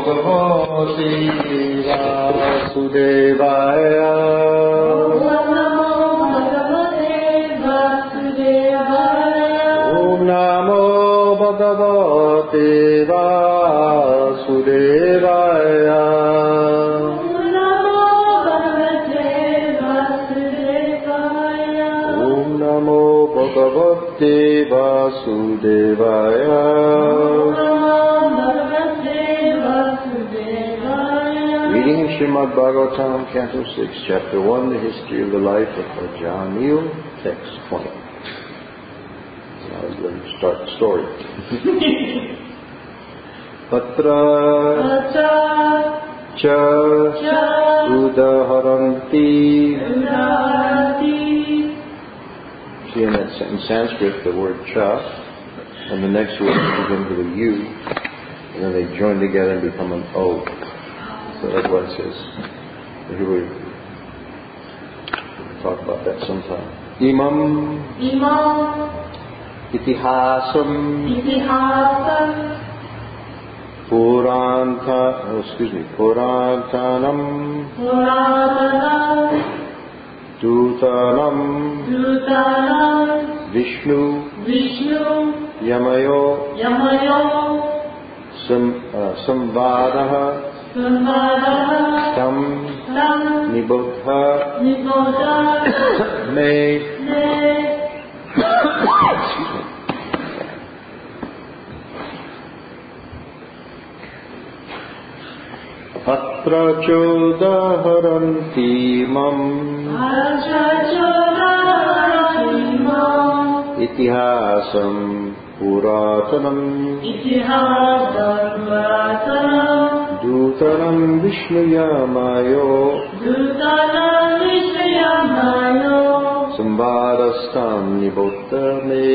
Bhagavate Vasudevaya. Om Namo Bhagavate Vasudevaya. Om Namo Bhagavate Vasudevaya. Reading Srimad Bhagavatam, Canto 6, Chapter 1, The History of the Life of Ajamil, Text 20. Now let's start the story. Patra cha udaharanti. See in Sanskrit the word cha and the next word begins with a U, and then they join together and become an O. So that's what it says. Here we'll talk about that sometime. Imam Itihasam Purantanam Dutanam Vishnu Yamayo Samvadaha Tam Nibbodha Me. Atra chodaharanti mam Itihasam Puratanam Dutanam Vishnu Yamayo Samvadastam Nibbodha Me.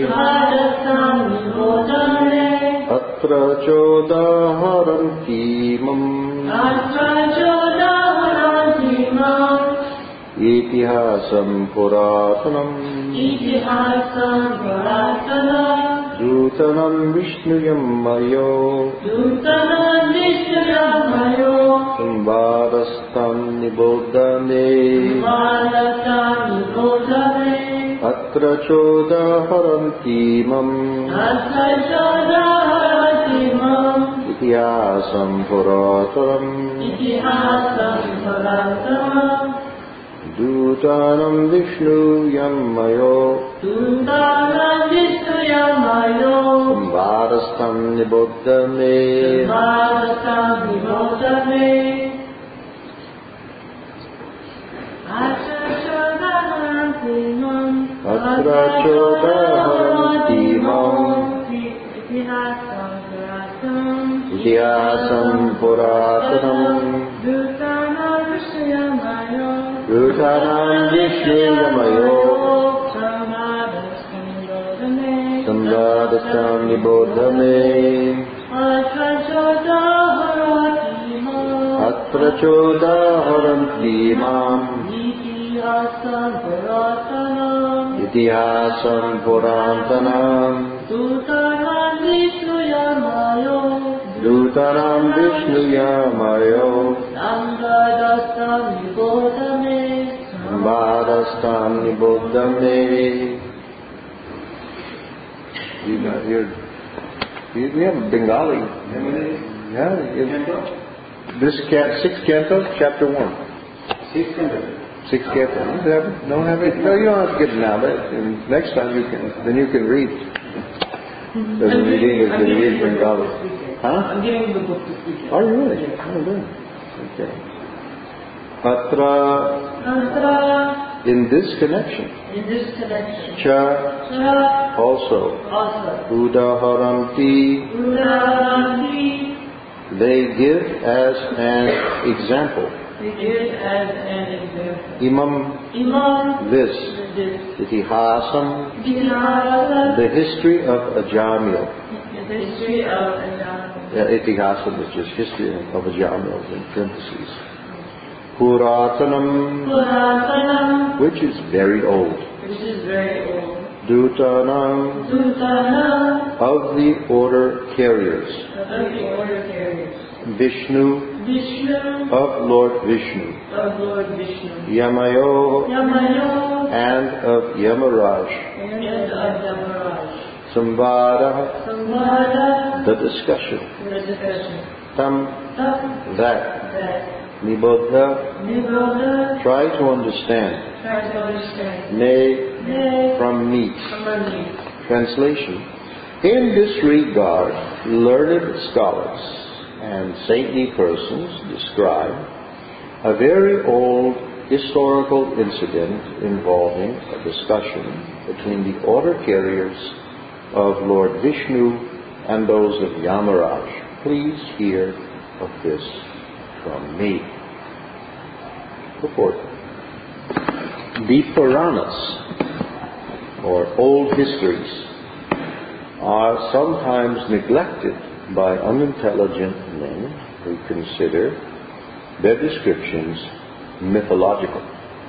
Atra chodaharanti mam Itihasam Puratanam Dutanam Vishnu Yamayo Samvadastam Nibbodha Me. Atra chodaharanti mam Itihasam Puratanam Dutanam Vishnu Yamayo Samvadastam Nibbodha Me. Atra chodaharanti mam Itihasam Puratanam Dutanam Vishnu Yamayo Samvadastam Nibbodha Me. Atra chodaharanti mam Itihasam Purantanam Dutanam Vishnu Yamayo Samvadastam Nibbodha Me. You have Bengali. Yeah. This sixth canto, chapter 1. Sixth canto. Don't have it? No, you don't have to get it now. But next time you can. Then you can read. Doesn't read English, but read Bengali. Huh? I'm getting the book this weekend. Are you really? Oh, good. Okay. Patra. In this connection. Cha. Also. Udaharanti. They give as an example. Imam. This. Itihasam. The history of Ajamil. Itihasam is just history of Ajamil in parentheses. Puratanam, which is very old. Dutanam, of the order carriers. Vishnu, of Lord Vishnu, Yamayo, and of Yamaraj, Samvada, the discussion, Tam, that, Niboddha, try to understand, Ne, from meat. Translation: in this regard, learned scholars and saintly persons describe a very old historical incident involving a discussion between the order carriers of Lord Vishnu and those of Yamaraj. Please hear of this from me. Purport. The Puranas, or old histories, are sometimes neglected by unintelligent men who consider their descriptions mythological.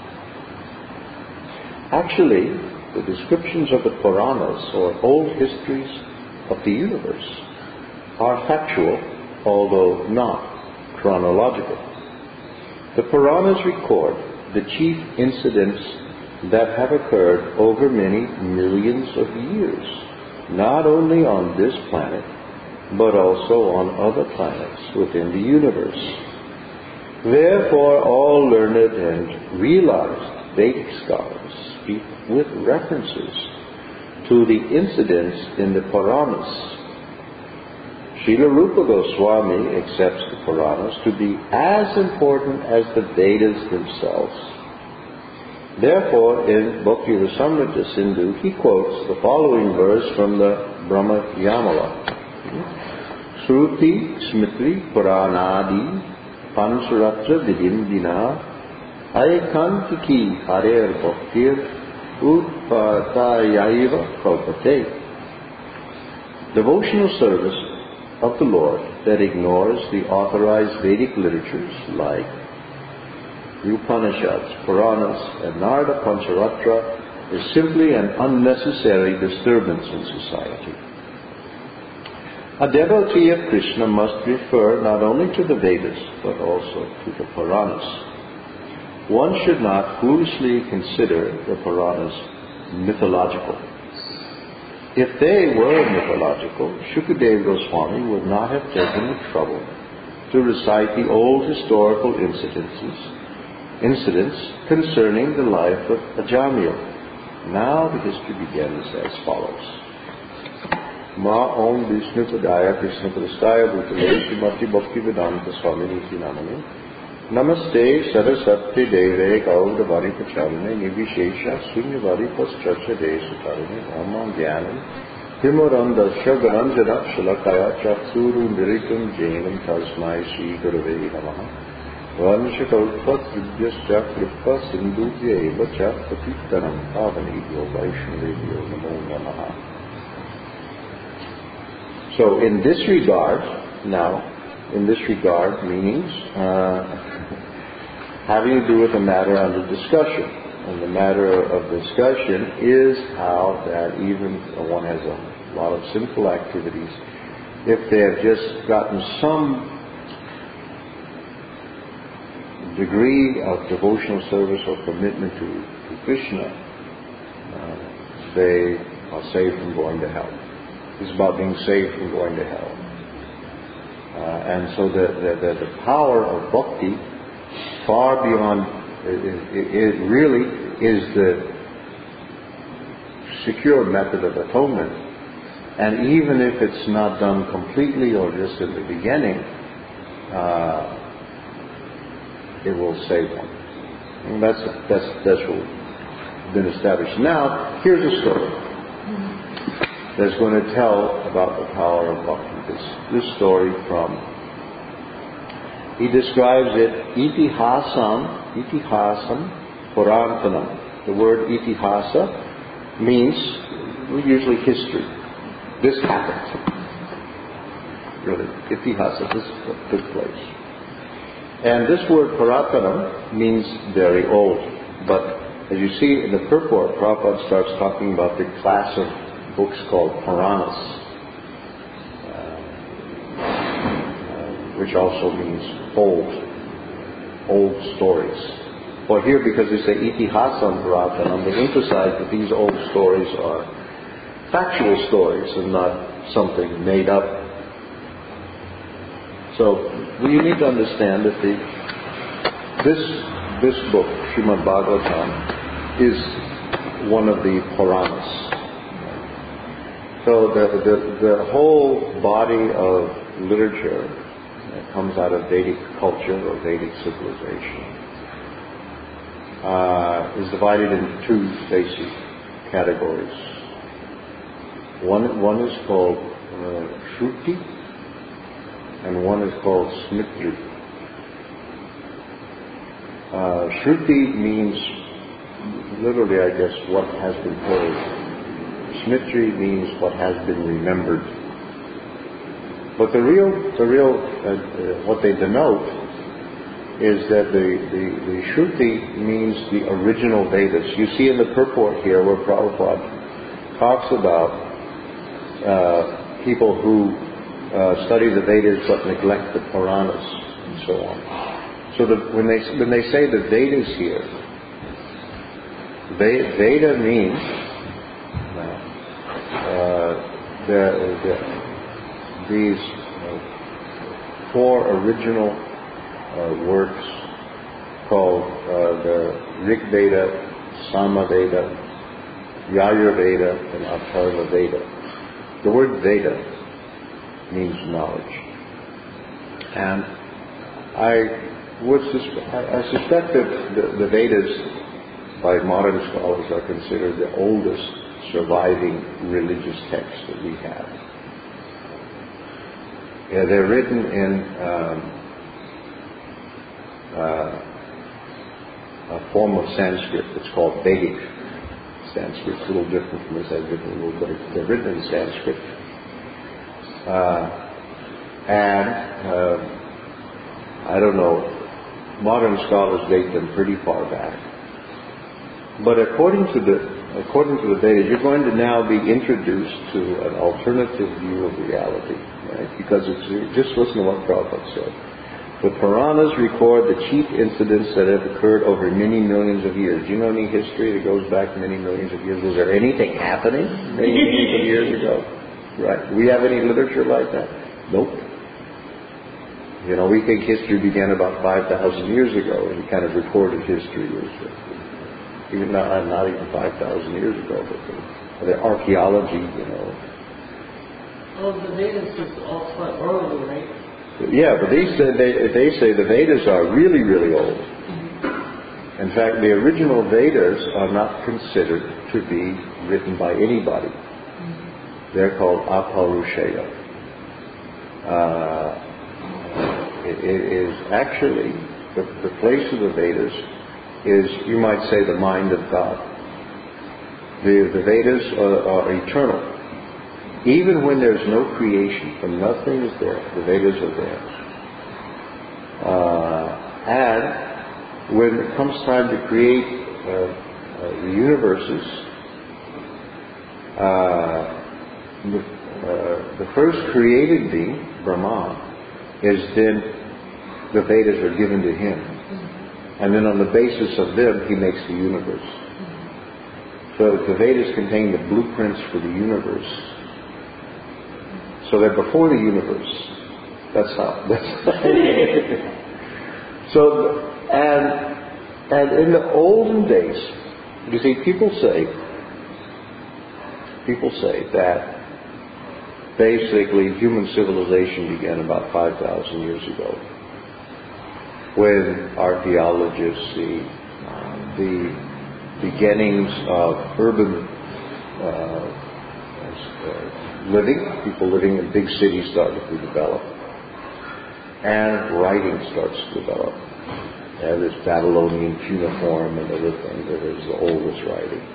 Actually, the descriptions of the Puranas, or old histories of the universe, are factual, although not chronological. The Puranas record the chief incidents that have occurred over many millions of years, not only on this planet, but also on other planets within the universe. Therefore, all learned and realized Vedic scholars speak with references to the incidents in the Puranas. Srila Rupa Goswami accepts the Puranas to be as important as the Vedas themselves. Therefore, in Bhakti Rasamrita Sindhu, he quotes the following verse from the Brahma Yamala. Shruti Smriti Puranadi Pancharatra Vidindina Aikantiki Harer Bhaktir Utpatayaiva Kalpate. Devotional service of the Lord that ignores the authorized Vedic literatures like the Upanishads, Puranas, and Narada Pancharatra is simply an unnecessary disturbance in society. A devotee of Krishna must refer not only to the Vedas, but also to the Puranas. One should not foolishly consider the Puranas mythological. If they were mythological, Shukadeva Goswami would not have taken the trouble to recite the old historical incidents concerning the life of Ajamil. Now the history begins as follows. Ma Om Vishnu Padaya Krishna Prastaya Bhutale Srimati Bhakti Vedanta Swamini Namane Namaste Saraswati Deve Gauda Vari Pacharane Nivishesha Sunyavari Paschacha Deshatarane Oma Gyanam Himorandasya Garanjana Shalakaya Chaksuru Miritum Jainam Tasmai Shri Gurave Namaha Vanshakalpa Tridyascha Kripa Sindhuvya Eva Cha Patitanam Pavanidyo Vaishnavyo Namo Namaha. So in this regard, meanings having to do with a matter under discussion. And the matter of discussion is how that even one has a lot of sinful activities, if they have just gotten some degree of devotional service or commitment to Krishna, they are saved from going to hell. It's about being saved from going to hell. And so the power of bhakti, far beyond, it really is the secure method of atonement. And even if it's not done completely or just in the beginning, it will save one. And that's what's been established. Now, here's a story that's going to tell about the power of bhakti. This story he describes it, itihasam purantanam. The word itihasa means usually history. This happened. Really, itihasa, this took place. And this word purantanam means very old. But as you see in the purport, Prabhupada starts talking about the class of books called Puranas. which also means old stories. But here, because they say itihasam Puratanam, they emphasize that these old stories are factual stories and not something made up. So we need to understand that this book, Srimad Bhagavatam, is one of the Puranas. So the whole body of literature that comes out of Vedic culture or Vedic civilization is divided into two basic categories. One is called Shruti, and one is called Smriti. Shruti means literally, I guess, what has been told. Smriti means what has been remembered. But the real what they denote is that the Shruti means the original Vedas. You see in the purport here where Prabhupada talks about people who study the Vedas but neglect the Puranas and so on. So when they say the Vedas here, Veda means these four original works called the Rig Veda, Sama Veda, Yajur Veda, and Atharva Veda. The word Veda means knowledge. And I suspect that the Vedas, by modern scholars, are considered the oldest surviving religious text that we have. They're written in a form of Sanskrit. It's called Vedic Sanskrit. It's a little different from the Sanskrit, but they're written in Sanskrit. I don't know, modern scholars date them pretty far back. But according to the Vedas, you're going to now be introduced to an alternative view of reality, right? Because just listen to what Prabhupada said. The Puranas record the chief incidents that have occurred over many millions of years. Do you know any history that goes back many millions of years? Was there anything happening many millions of years ago? Right. Do we have any literature like that? Nope. You know, we think history began about 5,000 years ago, and kind of recorded history was even not even 5,000 years ago, but the archaeology, you know. Well, the Vedas is all quite early, right? Yeah, but they say the Vedas are really, really old. In fact, the original Vedas are not considered to be written by anybody. They're called Aparushaya. It is actually, the place of the Vedas is, you might say, the mind of God. The Vedas are eternal. Even when there's no creation, when nothing is there, the Vedas are there. And when it comes time to create the universes, the first created being, Brahma, is then the Vedas are given to him. And then on the basis of them, he makes the universe. So the Vedas contain the blueprints for the universe. So that before the universe, that's how. So, and in the olden days, you see, people say that basically human civilization began about 5,000 years ago, when archaeologists see the beginnings of urban living, people living in big cities started to develop, and writing starts to develop. And this Babylonian cuneiform and other things that is the oldest writing.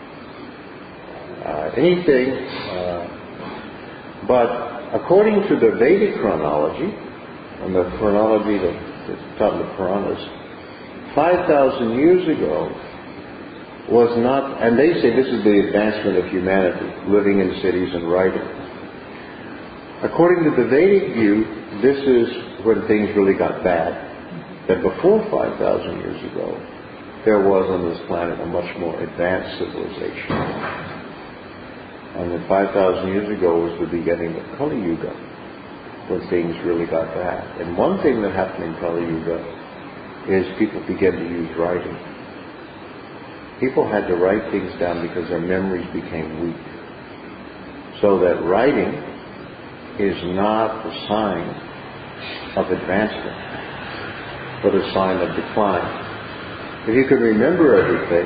But according to the Vedic chronology, and the chronology that's taught in the Puranas, 5,000 years ago was not, and they say this is the advancement of humanity, living in cities and writing. According to the Vedic view, this is when things really got bad. That before 5,000 years ago, there was on this planet a much more advanced civilization. And that 5,000 years ago was the beginning of Kali Yuga, when things really got bad. And one thing that happened in Kali Yuga is people began to use writing. People had to write things down because their memories became weak. So that writing is not a sign of advancement, but a sign of decline. If you can remember everything,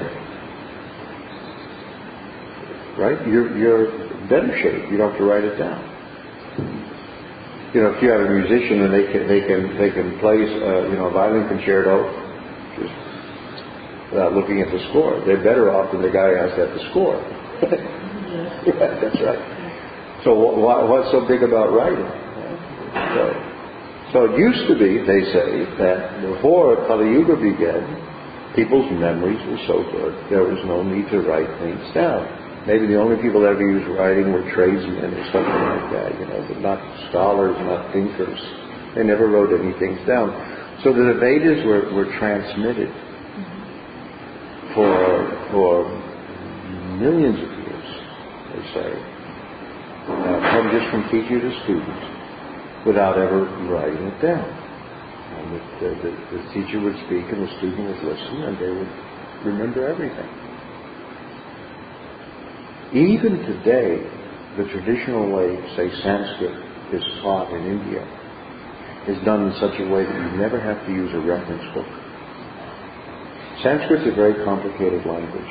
right, you're in better shape. You don't have to write it down. You know, if you have a musician and they can play a violin concerto just without looking at the score, they're better off than the guy who has to have the score. Yeah, that's right. So what's so big about writing? So it used to be, they say, that before Kali Yuga began, people's memories were so good there was no need to write things down. Maybe the only people that ever used writing were tradesmen or something like that, but not scholars, not thinkers. They never wrote any things down. So the Vedas were transmitted for millions of years, they say, from teacher to student, without ever writing it down. And the teacher would speak and the student would listen and they would remember everything. Even today, the traditional way, say Sanskrit, is taught in India, is done in such a way that you never have to use a reference book. Sanskrit's a very complicated language.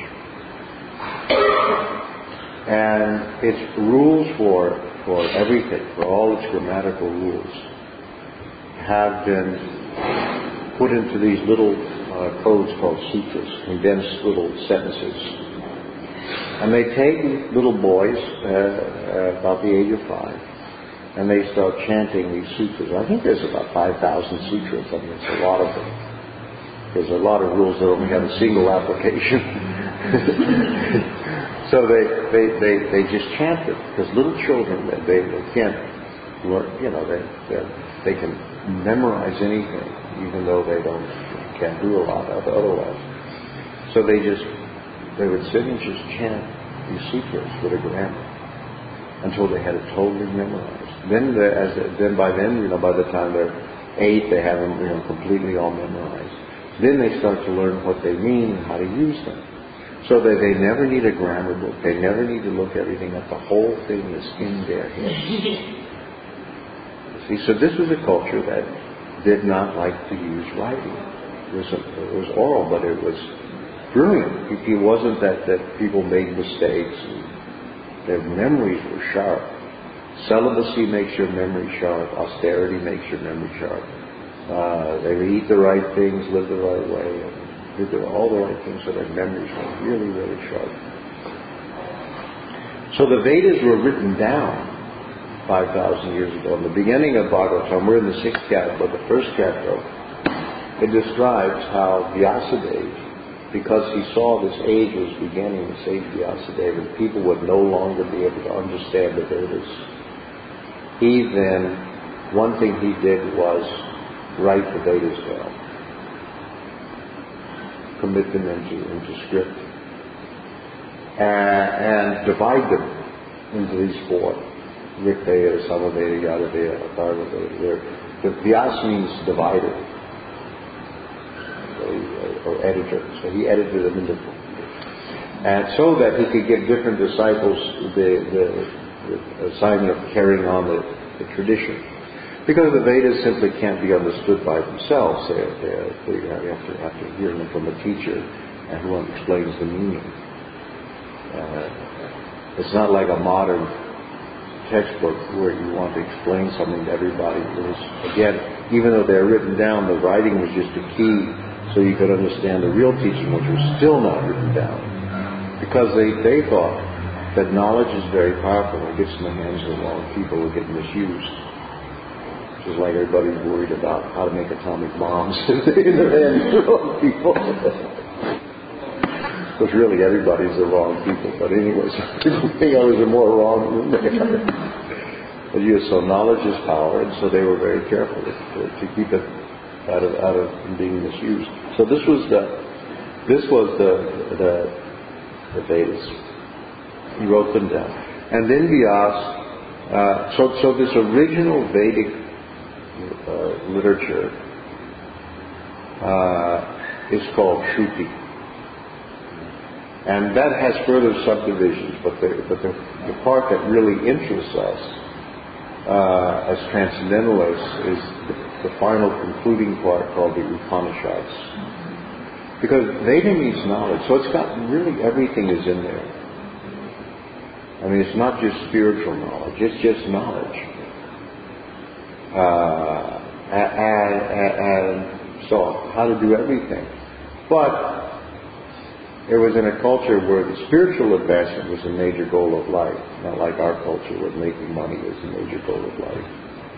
And its rules for everything, for all its grammatical rules, have been put into these little codes called sutras, condensed little sentences. And they take little boys about the age of 5, and they start chanting these sutras. I think there's about 5,000 sutras. I mean, it's a lot of them. There's a lot of rules that only have a single application. So they just chant it, because little children, they can't learn, they can memorize anything, even though they can't do a lot of otherwise. So they would sit and just chant these sutras with a grammar until they had it totally memorized. By the time they're 8, they have them completely all memorized. Then they start to learn what they mean and how to use them. So that they never need a grammar book. They never need to look everything up. The whole thing is in their heads. See, so this was a culture that did not like to use writing. It was oral, but it was brilliant. It wasn't that people made mistakes. Their memories were sharp. Celibacy makes your memory sharp. Austerity makes your memory sharp. They would eat the right things, live the right way, and did all the right things, so their memories were really, really sharp. So the Vedas were written down 5,000 years ago. In the beginning of Bhagavatam, we're in the 6th canto, the 1st canto, it describes how Vyasadeva, because he saw this age was beginning, this age of Vyasadeva, and people would no longer be able to understand the Vedas. One thing he did was write the Vedas down, commit them into script, and divide them into these 4: Rig Veda, Samaveda, Yada Veda, Atharva Veda. The Vyas means divider, or editor. So he edited them into 4. And so that he could give different disciples the assignment of carrying on the tradition. Because the Vedas simply can't be understood by themselves. You have to hear them from a teacher and who explains the meaning. It's not like a modern textbook where you want to explain something to everybody. Again, even though they're written down, the writing was just a key so you could understand the real teaching, which was still not written down. Because they thought that knowledge is very powerful. When it gets in the hands of the wrong people, it will get misused. Just like everybody's worried about how to make atomic bombs in the hands of the wrong people. Because really everybody's the wrong people. But anyway, some people think others are more wrong than they are. So knowledge is power, and so they were very careful to keep it out of being misused. So this was the Vedas. He wrote them down, and then Vyasa. So this original Vedic literature is called Shruti, and that has further subdivisions. But the part that really interests us as transcendentalists is the final concluding part called the Upanishads, because Veda means knowledge. So it's got really everything is in there. I mean, it's not just spiritual knowledge; it's just knowledge. And so, how to do everything. But it was in a culture where the spiritual advancement was a major goal of life, not like our culture where making money is a major goal of life.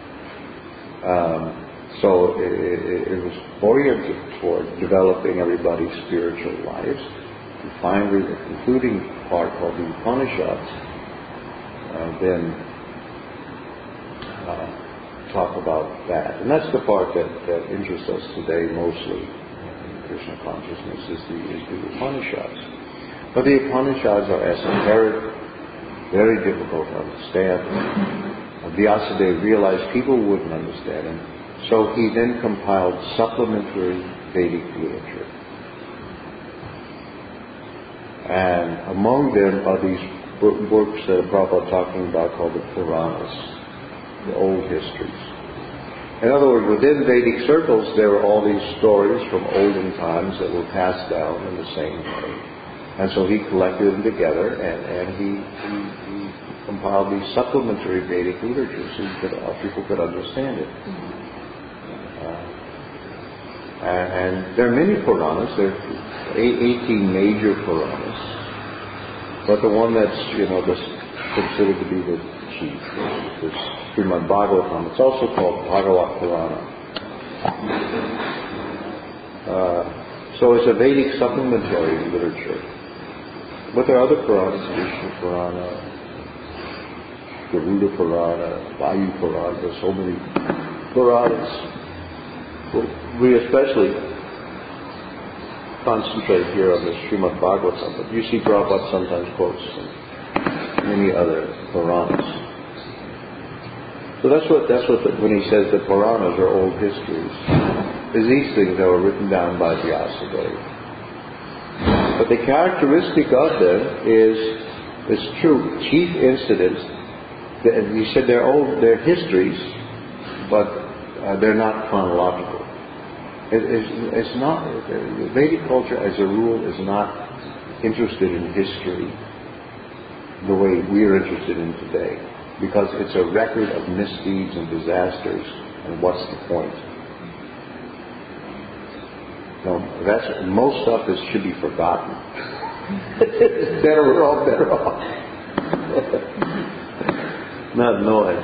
So it was oriented toward developing everybody's spiritual lives. And finally, the concluding part called the Upanishads then talk about that. And that's the part that interests us today mostly in Krishna consciousness is the Upanishads. But the Upanishads are esoteric, very difficult to understand. Vyasadeva realized people wouldn't understand him, so he then compiled supplementary Vedic literature. And among them are these books that Prabhupada talking about called the Puranas, the old histories. In other words, within Vedic circles, there were all these stories from olden times that were passed down in the same way. And so he collected them together, and he compiled these supplementary Vedic literature so people could understand it. And there are many Puranas. There are 18 major Puranas. But the one that's, considered to be the chief is Srimad Bhagavatam. It's also called Bhagavat Purana. So it's a Vedic supplementary literature. But there are other Puranas, Vishnu Purana, Garuda Purana, Vayu Purana. There's so many Puranas. We especially concentrate here on the Srimad Bhagavatam, but you see Prabhupada sometimes quotes many other Puranas. So that's what when he says the Puranas are old histories, is these things that were written down by Vyasadeva. But the characteristic of them is true. Chief incidents. He said they're histories, but they're not chronological. It's not. Vedic culture, as a rule, is not interested in history the way we are interested in today, because it's a record of misdeeds and disasters. And what's the point? No, most stuff should be forgotten. We're all better off not knowing.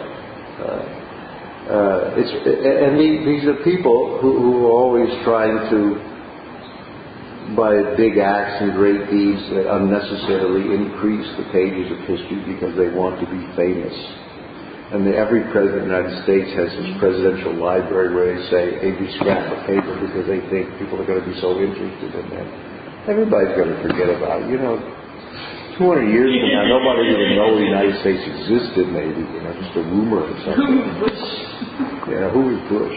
These are people who are always trying to, by big acts and great deeds, unnecessarily increase the pages of history because they want to be famous. And every president of the United States has his presidential library where they say every scrap of paper because they think people are going to be so interested in them. Everybody's going to forget about it. 200 years from now, nobody will even know the United States existed, maybe, just a rumor or something. Who was Bush? Yeah, who was Bush,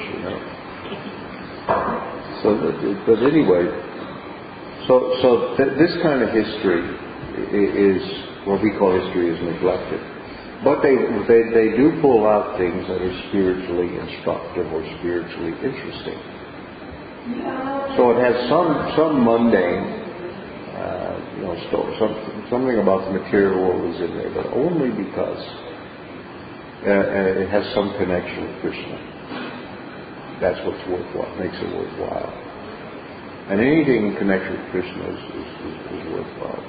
So, but anyway, this kind of history is, what we call history is neglected. But they do pull out things that are spiritually instructive or spiritually interesting. So it has some mundane, something about the material world is in there, but only because it has some connection with Krishna. That's what's worthwhile, makes it worthwhile. And anything in connection with Krishna is worthwhile.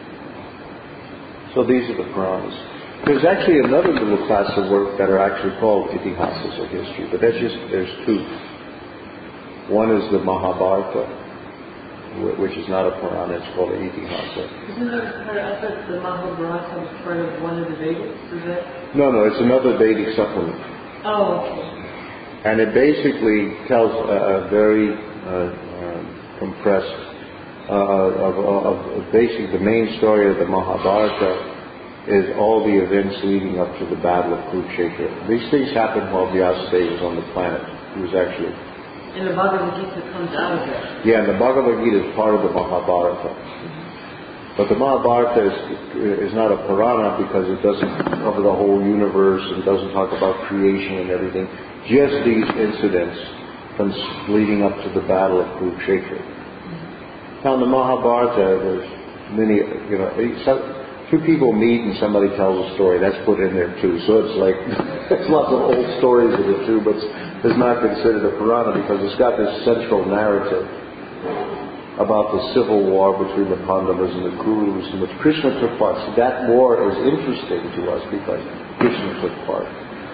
So these are the Puranas. There's actually another little class of work that are actually called Itihasas or history, but there's two. One is the Mahabharata, which is not a Purana, it's called an Itihasa. Isn't that part, I thought the Mahabharata was part of one of the Vedas? Is that? No, it's another Vedic supplement. Oh, okay. And it basically tells a very compressed, basically the main story of the Mahabharata is all the events leading up to the Battle of Kurukshetra. These things happened while Vyasa was on the planet. He was actually... And the Bhagavad Gita comes out of that. Yeah, and the Bhagavad Gita is part of the Mahabharata. But the Mahabharata is not a Purana because it doesn't cover the whole universe and doesn't talk about creation and everything. Just these incidents from leading up to the Battle of Kurukshetra. Now in the Mahabharata, there's many, two people meet and somebody tells a story. That's put in there too. So it's like, there's lots of old stories in it too, but it's not considered a Purana because it's got this central narrative about the civil war between the Pandavas and the Kurus in which Krishna took part. So that war is interesting to us because Krishna took part.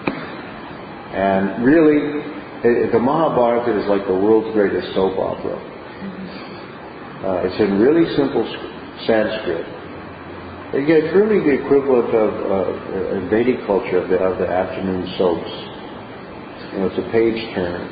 And really, the Mahabharata is like the world's greatest soap opera. It's in really simple Sanskrit. Again, it's really the equivalent of in Vedic culture of the afternoon soaps. It's a page turn,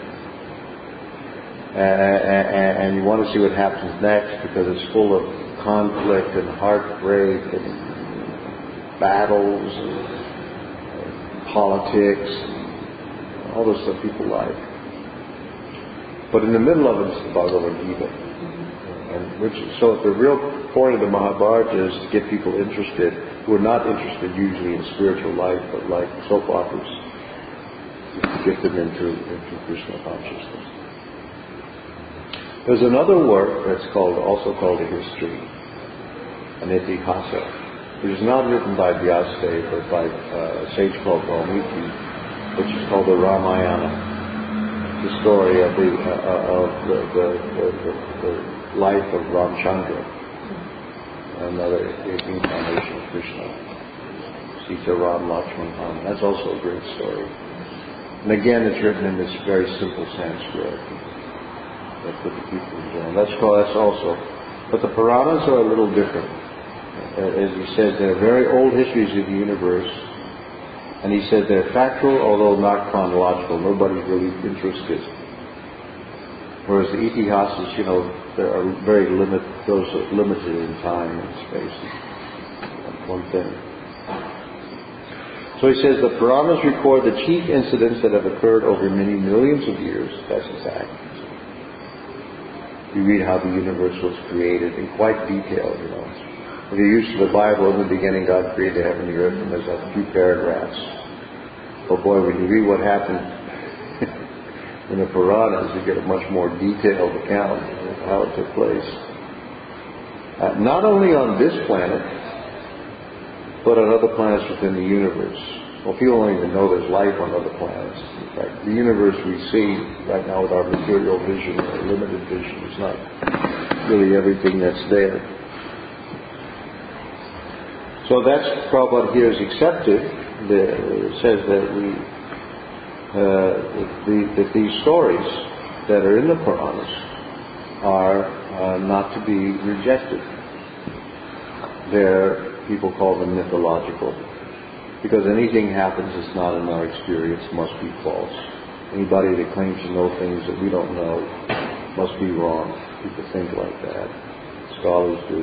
and you want to see what happens next because it's full of conflict and heartbreak and battles and politics, and all the stuff people like. But in the middle of it is the Bhagavad Gita. So the real point of the Mahabharata is to get people interested who are not interested usually in spiritual life, but like soap operas, to get them into Krishna consciousness. There's another work that's also called a history, an Itihasa, which is not written by Vyasa, but by a sage called Valmiki, which is called the Ramayana, the story of the life of Ramchandra, another incarnation of Krishna, Sita, Ram, Lakshman, Hanuman. That's also a great story. And again, it's written in this very simple Sanskrit. That's what the people enjoy. That's also. But the Puranas are a little different. As he said, they're very old histories of the universe. And he said they're factual, although not chronological. Nobody's really interested. Whereas the Itihasas, they are very those are limited in time and space. That's one thing. So he says the Puranas record the chief incidents that have occurred over many millions of years. That's exact. You read how the universe was created in quite detail, If you're used to the Bible, in the beginning God created the heaven and the earth, and there's a few paragraphs. But boy, when you read what happened in the Puranas, you get a much more detailed account of how it took place. Not only on this planet, but on other planets within the universe. Well, people don't even know there's life on other planets. In fact, the universe we see right now with our material vision, or limited vision, is not really everything that's there. So that's Prabhupada here is accepted. It says that that these stories that are in the Puranas are not to be rejected. People call them mythological, because anything happens that's not in our experience must be false. Anybody that claims to know things that we don't know must be wrong. People think like that. Scholars do.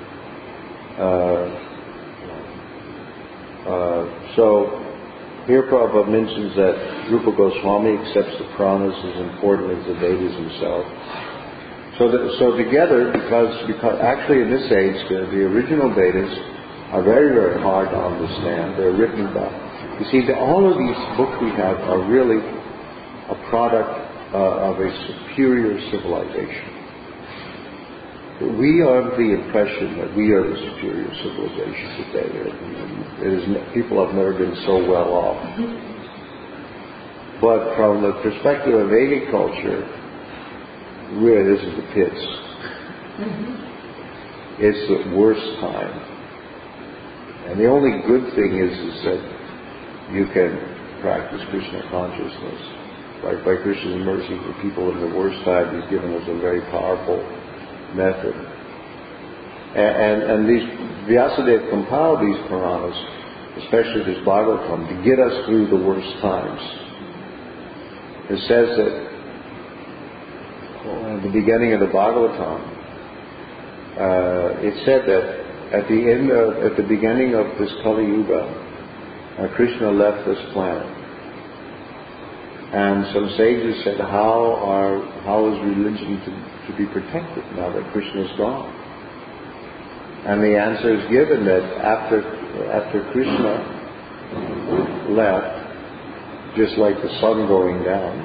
So here Prabhupada mentions that Rupa Goswami accepts the Puranas as important as the Vedas himself. So together, because actually in this age, the original Vedas are very, very hard to understand. They're written by... You see, all of these books we have are really a product of a superior civilization. We are the impression that we are the superior civilization today. People have never been so well off. But from the perspective of Vedic culture, really this is the pits. It's the worst time. And the only good thing is that you can practice Krishna consciousness. By Krishna's mercy, the people in the worst time, He's given us a very powerful method. And these Vyasadeva compiled these Puranas, especially this Bhagavatam, to get us through the worst times. It says that at the beginning of the Bhagavatam, it said that at the beginning of this Kali Yuga, Krishna left this planet. And some sages said, how is religion to be protected now that Krishna is gone? And the answer is given that after Krishna left, just like the sun going down,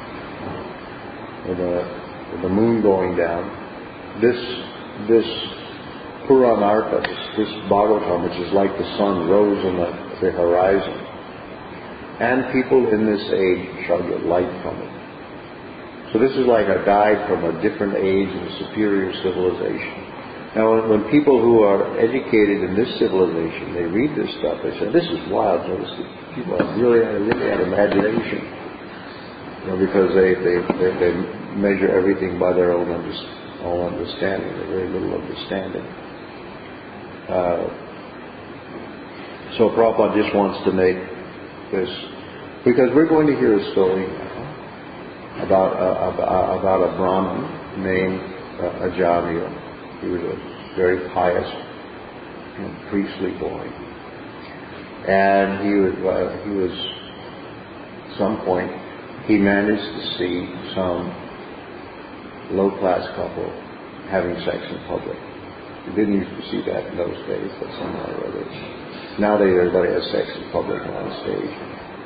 or the moon going down, this Puranartha, this Bhagavatam, which is like the sun, rose on the horizon. And people in this age shall get light from it. So this is like a guide from a different age and a superior civilization. Now, when people who are educated in this civilization, they read this stuff, they say, this is wild. Notice that people really had imagination. Because they measure everything by their own understanding. They have very little understanding. So Prabhupada just wants to make this, because we're going to hear a story now about a Brahmin named Ajamila. He was a very pious and priestly boy, and he was at some point he managed to see some low-class couple having sex in public. You didn't used to see that in those days, but somehow or other. Nowadays everybody has sex in public on stage.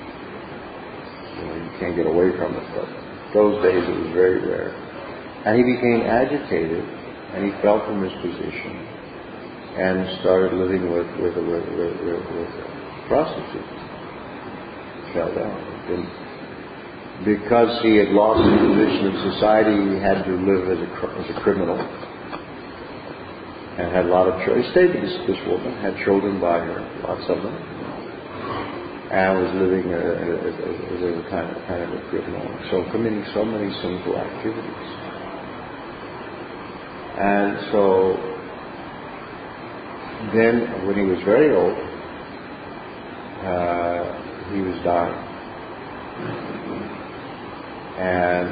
You can't get away from it, but those days it was very rare. And he became agitated, and he fell from his position and started living with prostitutes. Fell down. Because he had lost his position in society, he had to live as a criminal. And had a lot of children. He stayed with this woman, had children by her, lots of them, and was living as a kind of a criminal. So committing so many sinful activities. And so then, when he was very old, he was dying. And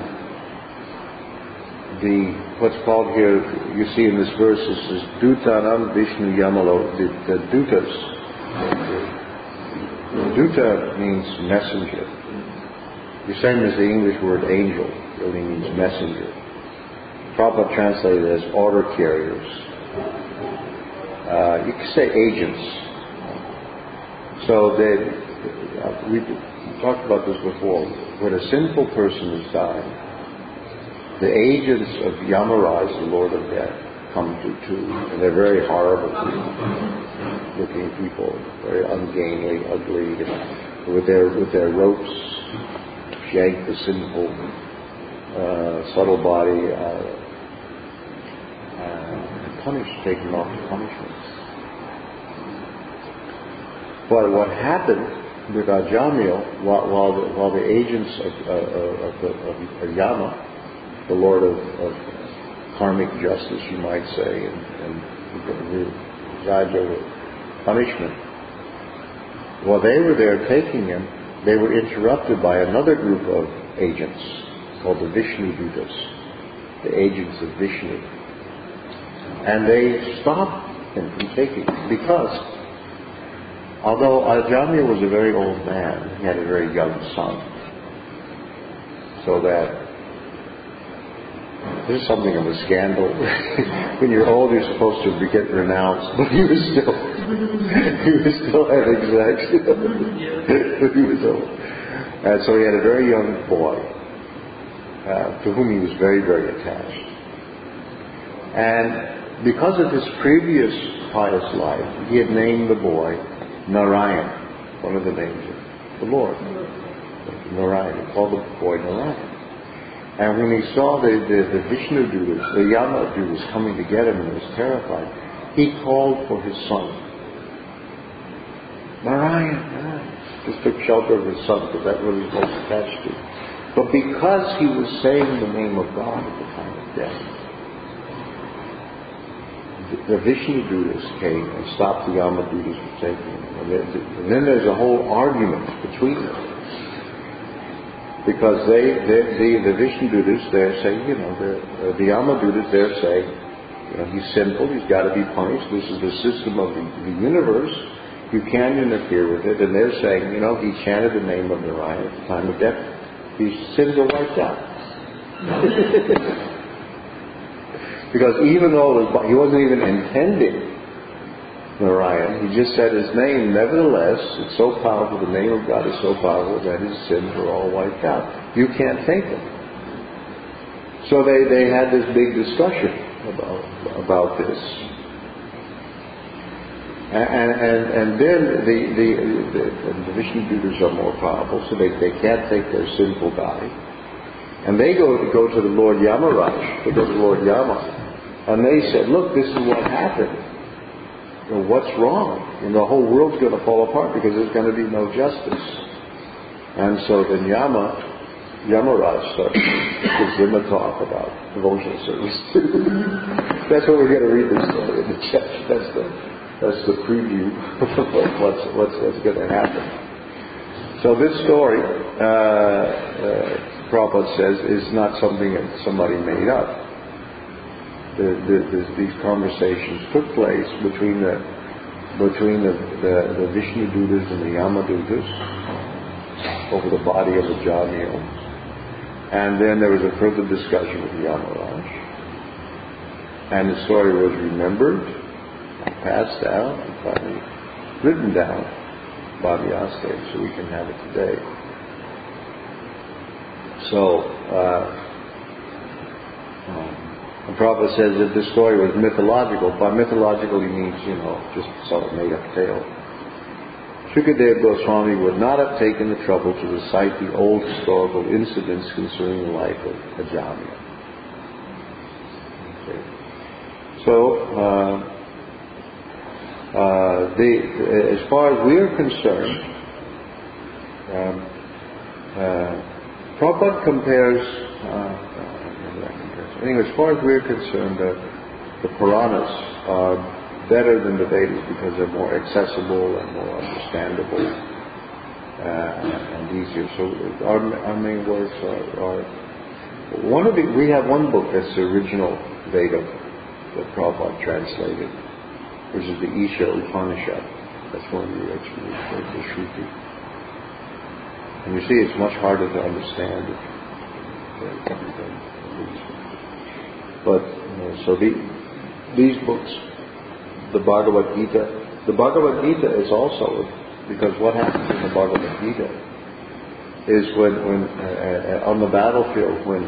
what's called here, you see in this verse, it says, Dutanam Vishnu Yamalo, the Dutas. Duta means messenger. The same as the English word angel, really means messenger. Prabhupada translated it as order carriers. You could say agents. So we talked about this before. When a sinful person is dying, the agents of Yamaraj, the Lord of Death, come to, and they're very horrible looking people, very ungainly, ugly, with their ropes, yank the sinful, subtle body, and punish, take them off to punishments. But what happened with Ajamil, while the agents of Yama, the Lord of karmic justice, you might say, and presides over punishment, while they were there taking him, they were interrupted by another group of agents called the Vishnu Dutas, the agents of Vishnu. And they stopped him from taking him because although Ajamil was a very old man, he had a very young son. So that this is something of a scandal. When you're old, you're supposed to get renounced, but he was still having sex. He was old. And so he had a very young boy to whom he was very, very attached. And because of his previous pious life, he had named the boy Narayan, one of the names of the Lord. Narayan. He called the boy Narayan. And when he saw the Vishnu Dutas, the Yama Dutas coming to get him and was terrified, he called for his son. Narayan, Narayan. Just took shelter of his son because that's what he was most attached to. But because he was saying the name of God at the time of death, the Vishnu Dutas came and stopped the Yama Dutas from taking him. And then there's a whole argument between them. Because the Vishnu Dutas, they're saying, the Yama Dutas, they're saying, he's sinful, he's got to be punished, this is the system of the universe, you can't interfere with it. And they're saying, he chanted the name of Narayan at the time of death, his sins are wiped out. Because even though he wasn't even intending Narayan, he just said his name, nevertheless, it's so powerful, the name of God is so powerful that his sins are all wiped out. You can't take them. So they had this big discussion about this. And then the Vishnu Dutas are more powerful, so they can't take their sinful body. And they go to the Lord Yamaraj, they go to Lord Yama, and they said, look, this is what happened. What's wrong? The whole world's going to fall apart because there's going to be no justice. And so then Yamaraj gives them a talk about devotional service. That's what we're going to read this story in the church. That's the preview of what's going to happen. So this story, Prabhupada says, is not something that somebody made up. These conversations took place between the Vishnu Dutas and the Yama Dutas over the body of the Jamil. And then there was a further discussion with Yamaraj. And the story was remembered, passed down, and finally written down by Vyasadeva, so we can have it today. So, and Prabhupada says that this story was mythological. By mythological he means, just sort of made up tale. Shukadeva Goswami would not have taken the trouble to recite the old historical incidents concerning the life of Ajamya. Okay. So, as far as we are concerned, Prabhupada compares, anyway, as far as we're concerned, the Puranas are better than the Vedas because they're more accessible and more understandable and easier. So our main works are we have one book that's the original Veda that Prabhupada translated, which is the Isha Upanishad. That's one of the original, the Shruti. And you see, it's much harder to understand it. But so these books, the Bhagavad Gita is also, because what happens in the Bhagavad Gita is when on the battlefield, when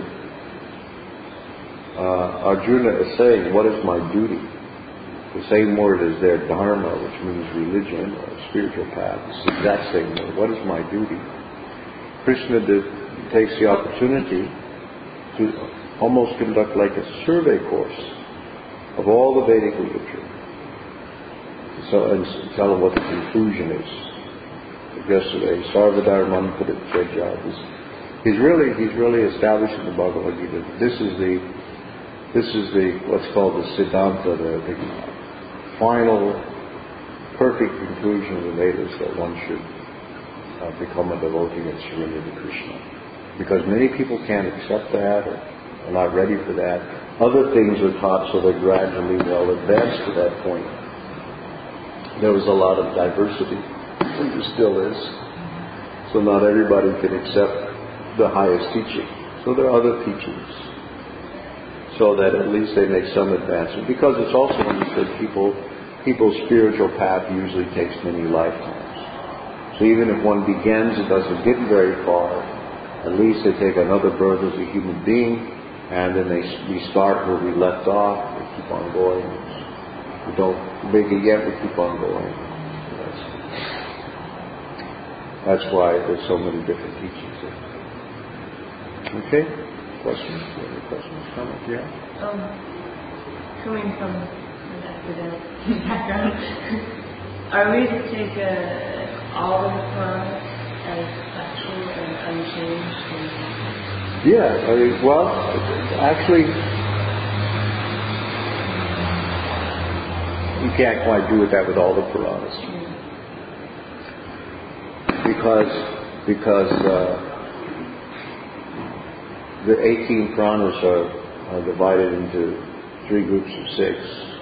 Arjuna is saying, "What is my duty?" The same word is there, dharma, which means religion or spiritual path. It's the exact same word. What is my duty? Krishna takes the opportunity to almost conduct like a survey course of all the Vedic literature. So, and tell them what the conclusion is. Yesterday, Sarvadharman Parityajya. He's really establishing the Bhagavad Gita. This is the what's called the Siddhanta, the final perfect conclusion of the Vedas, that one should become a devotee and surrender to Krishna. Because many people can't accept that or are not ready for that. Other things are taught, so they're gradually well advanced to that point. There was a lot of diversity, and there still is. So not everybody can accept the highest teaching. So there are other teachings, so that at least they make some advancement. Because it's also understood people's spiritual path usually takes many lifetimes. So even if one begins and doesn't get very far, at least they take another birth as a human being, and then we start where we left off, we keep on going. We don't make it yet, we keep on going. That's why there's so many different teachings there. Okay? Questions? Any questions? Comments? Yeah? Coming from an academic background, are we to take all of the Quran as factual and unchanged? Yeah, well, actually, You can't quite do that with all the Puranas. Because the 18 Puranas are divided into 3 groups of 6.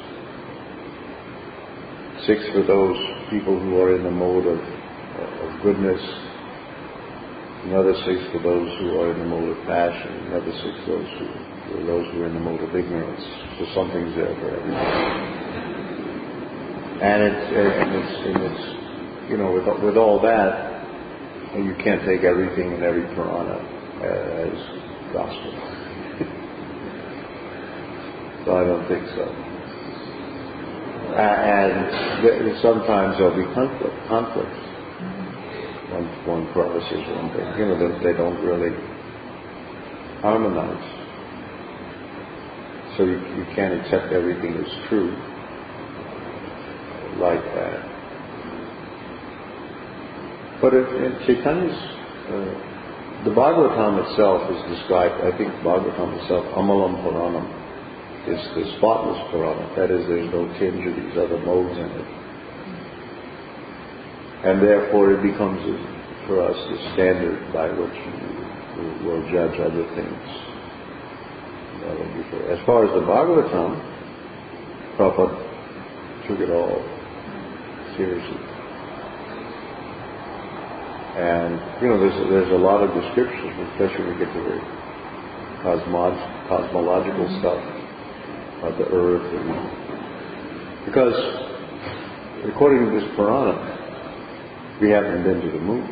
6 for those people who are in the mode of goodness, another 6 for those who are in the mode of passion, another 6 for those who are in the mode of ignorance. So something's there for everybody. And it's with all that, you can't take everything in every Purana as gospel. So I don't think so. And sometimes there'll be conflicts. One Purana says one thing, they don't really harmonize. So you can't accept everything as true like that. But in Chaitanya's, the Bhagavatam itself is described, I think Bhagavatam itself, Amalam Puranam, is the spotless Purana. That is, there's no tinge of these other modes in it. And therefore it becomes, for us, the standard by which we will judge other things. As far as the Bhagavatam, Prabhupada took it all seriously. And, there's a lot of descriptions, especially when we get to the cosmological stuff of the earth. Because, according to this Purana, we haven't been to the moon.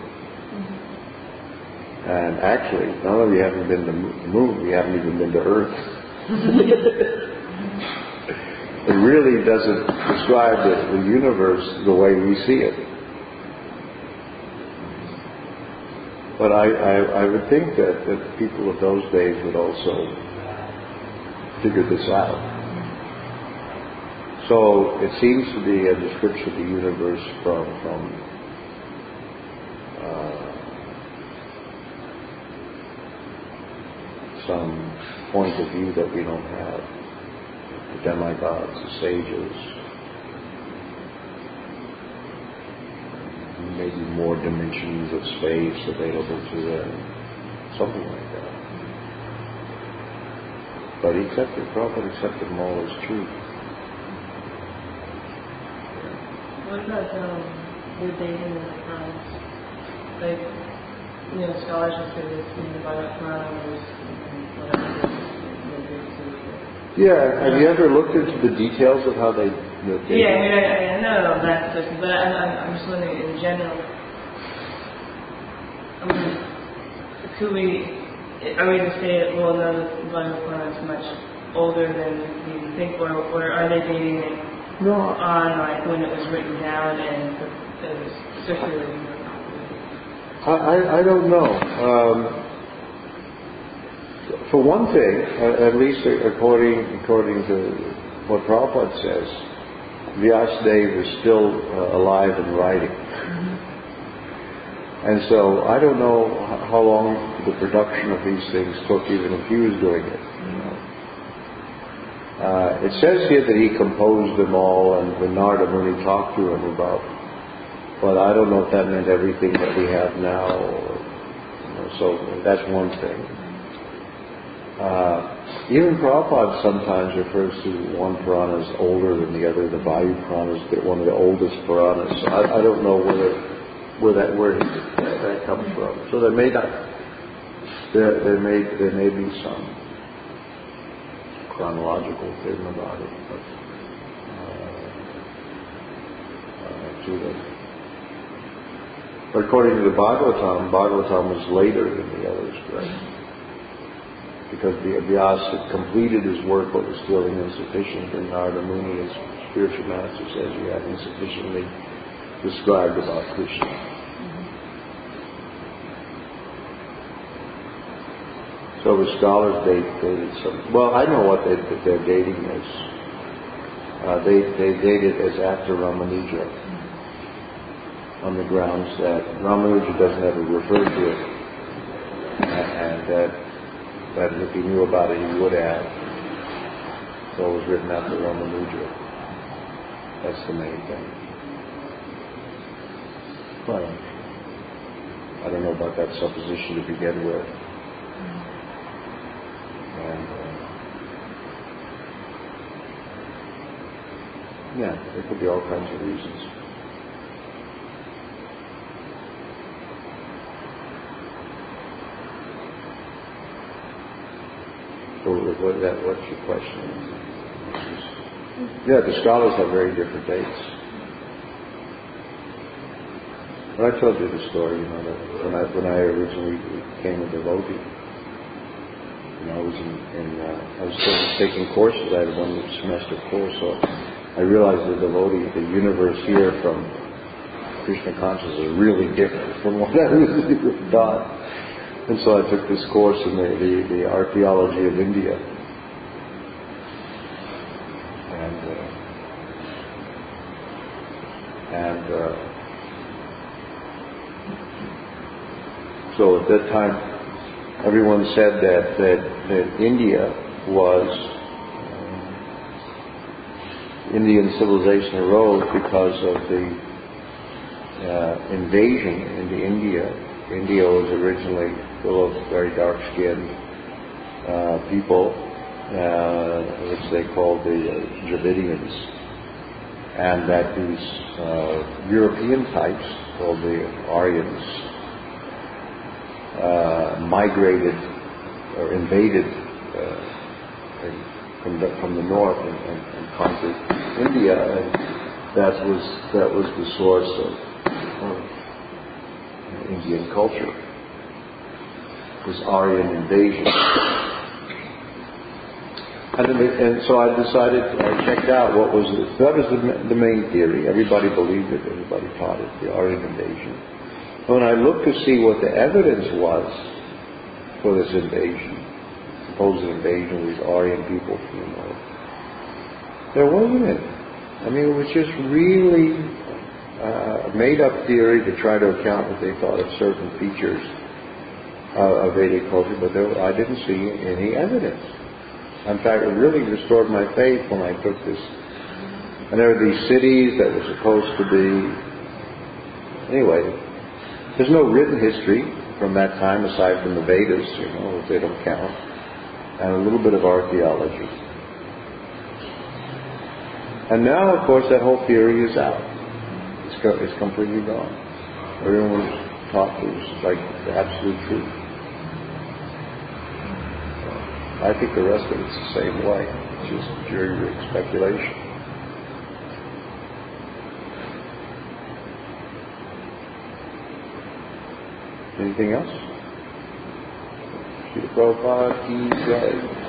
And actually, not only haven't been to the moon, we haven't even been to Earth. It really doesn't describe the universe the way we see it. But I would think that people of those days would also figure this out. So it seems to be a description of the universe from some point of view that we don't have. The demigods, the sages, maybe more dimensions of space available to them, something like that. But Prabhupada accepted them all as true. What about the dating of the Puranas? Like, scholars will say this in the Bhagavatam or whatever. Yeah, have you ever looked into the details of how they date? Yeah, I know that question, but I'm just wondering in general. Are we to say that, well, no, the Bhagavatam is much older than we think, or are they dating it on like when it was written down and it was circulated? I don't know. For one thing, at least according to what Prabhupada says, Vyasadeva is still alive and writing. Mm-hmm. And so I don't know how long the production of these things took, even if he was doing it. It says here that he composed them all and the Narada Muni talked to him about, but I don't know if that meant everything that we have now. So that's one thing. Even Prabhupada sometimes refers to one Purana as older than the other. The Vayu Purana is one of the oldest Puranas. So I don't know where that comes from. So there may be some chronological thing about it, but according to the Bhagavatam was later than the others, right? Because Vyasa had completed his work but was still insufficient, and Narada Muni, his spiritual master, says you have insufficiently described about Krishna. So the scholars dated some. Well, I know what their dating is. They date it as after Ramanuja, on the grounds that Ramanuja doesn't ever refer to it, and that if he knew about it, he would have. So it was written after Ramanuja. That's the main thing. Well, I don't know about that supposition to begin with. And, yeah, there could be all kinds of reasons. So what's your question? Yeah, the scholars have very different dates. But I told you the story, that when I originally became a devotee, I was I was still taking courses. I had one semester course, so I realized the devotee, the universe here from Krishna consciousness is really different from what I was taught. And so I took this course in the archaeology of India. So at that time, everyone said that India was Indian civilization arose because of the invasion into India. India was originally full of very dark-skinned people, which they called the Dravidians, and that these European types, called the Aryans, migrated or invaded from the north and conquered India, and that was the source of Indian culture, this Aryan invasion. And so I decided, I checked out what was it. That was the main theory. Everybody believed it, everybody taught it, the Aryan invasion. And when I looked to see what the evidence was for this invasion, supposed invasion of these Aryan people from the north, there wasn't any. I mean, it was just really a made-up theory to try to account what they thought of certain features of Vedic culture, but I didn't see any evidence. In fact, it really restored my faith when I took this. And there were these cities that were supposed to be... Anyway, there's no written history from that time aside from the Vedas, which they don't count, and a little bit of archaeology. And now, of course, that whole theory is out. It's completely gone. Everyone was taught it was like the absolute truth. I think the rest of it's the same way. It's just jury-rigged speculation. Anything else? Srila Prabhupada, Ki Jai.